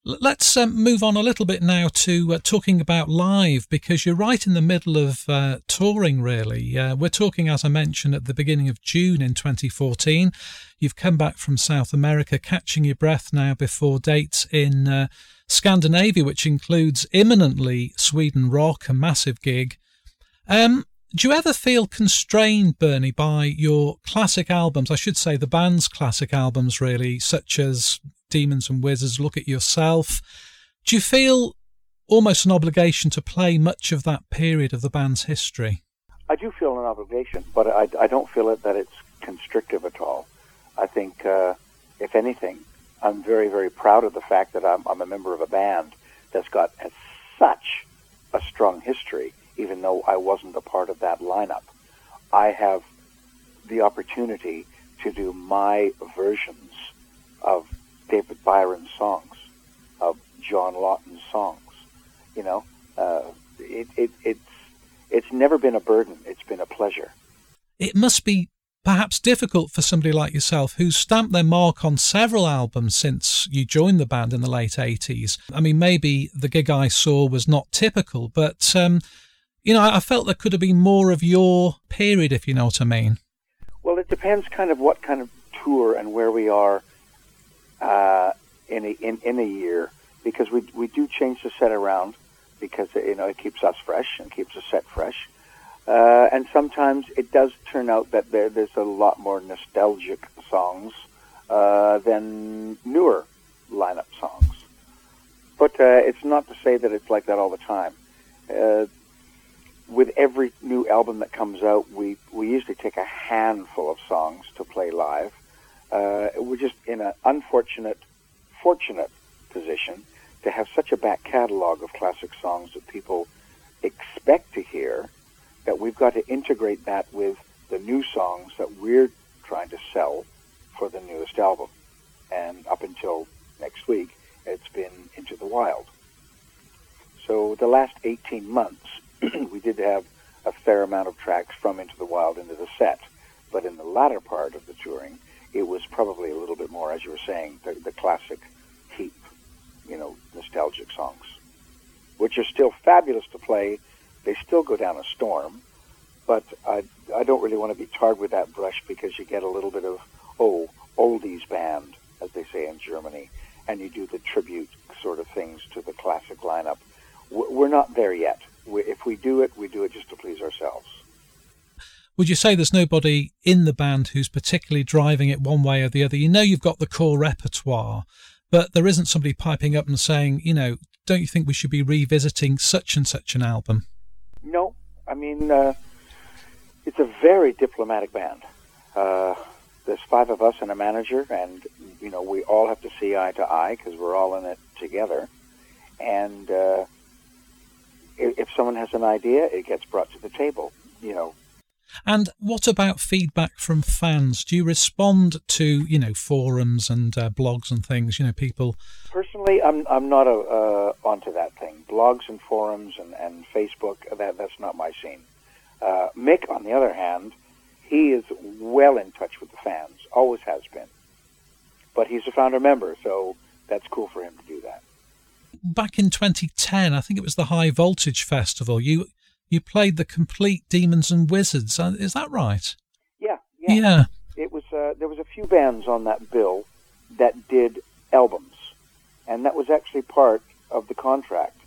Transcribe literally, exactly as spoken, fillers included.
L- Let's um, move on a little bit now to uh, talking about live, because you're right in the middle of uh, touring, really. Uh, we're talking, as I mentioned, at the beginning of June in twenty fourteen. You've come back from South America, catching your breath now before dates in uh, Scandinavia, which includes imminently Sweden Rock, a massive gig. Um, do you ever feel constrained, Bernie, by your classic albums? I should say the band's classic albums, really, such as Demons and Wizards, Look at Yourself. Do you feel almost an obligation to play much of that period of the band's history? I do feel an obligation, but I, I don't feel it that it's constrictive at all. I think, uh, if anything, I'm very, very proud of the fact that I'm, I'm a member of a band that's got a, such a strong history, even though I wasn't a part of that lineup. I have the opportunity to do my versions of David Byron's songs, of John Lawton's songs. You know, uh, it, it, it's it's never been a burden. It's been a pleasure. It must be perhaps difficult for somebody like yourself who's stamped their mark on several albums since you joined the band in the late eighties. I mean, maybe the gig I saw was not typical, but, um, you know, I felt there could have been more of your period, if you know what I mean. Well, it depends kind of what kind of tour and where we are uh, in, a, in, in a year, because we, we do change the set around because, you know, it keeps us fresh and keeps the set fresh. Uh, and sometimes it does turn out that there, there's a lot more nostalgic songs uh, than newer lineup songs. But uh, it's not to say that it's like that all the time. Uh, with every new album that comes out, we, we usually take a handful of songs to play live. Uh, we're just in an unfortunate, fortunate position to have such a back catalog of classic songs that people expect to hear, that we've got to integrate that with the new songs that we're trying to sell for the newest album. And up until next week, it's been Into the Wild. So the last eighteen months, we did have a fair amount of tracks from Into the Wild into the set. But in the latter part of the touring, it was probably a little bit more, as you were saying, the, the classic heap, you know, nostalgic songs, which are still fabulous to play. They still go down a storm, but I, I don't really want to be tarred with that brush, because you get a little bit of, oh, oldies band, as they say in Germany, and you do the tribute sort of things to the classic lineup. We're not there yet. We, if we do it, we do it just to please ourselves. Would you say there's nobody in the band who's particularly driving it one way or the other? You know, you've got the core repertoire, but there isn't somebody piping up and saying, you know, don't you think we should be revisiting such and such an album? No, I mean, uh, it's a very diplomatic band. Uh, there's five of us and a manager, and, you know, we all have to see eye to eye because we're all in it together. And uh, if, if someone has an idea, it gets brought to the table, you know. And what about feedback from fans? Do you respond to, you know, forums and uh, blogs and things, you know, people? Personally, I'm I'm not a, uh, onto that thing. Blogs and forums and, and Facebook, that that's not my scene. Uh, Mick, on the other hand, he is well in touch with the fans, always has been. But he's a founder member, so that's cool for him to do that. Back in twenty ten, I think it was the High Voltage Festival, you you played the complete Demons and Wizards. Is that right? Yeah, yeah. Yeah. It was. Uh, there was a few bands on that bill that did albums, and that was actually part of the contract.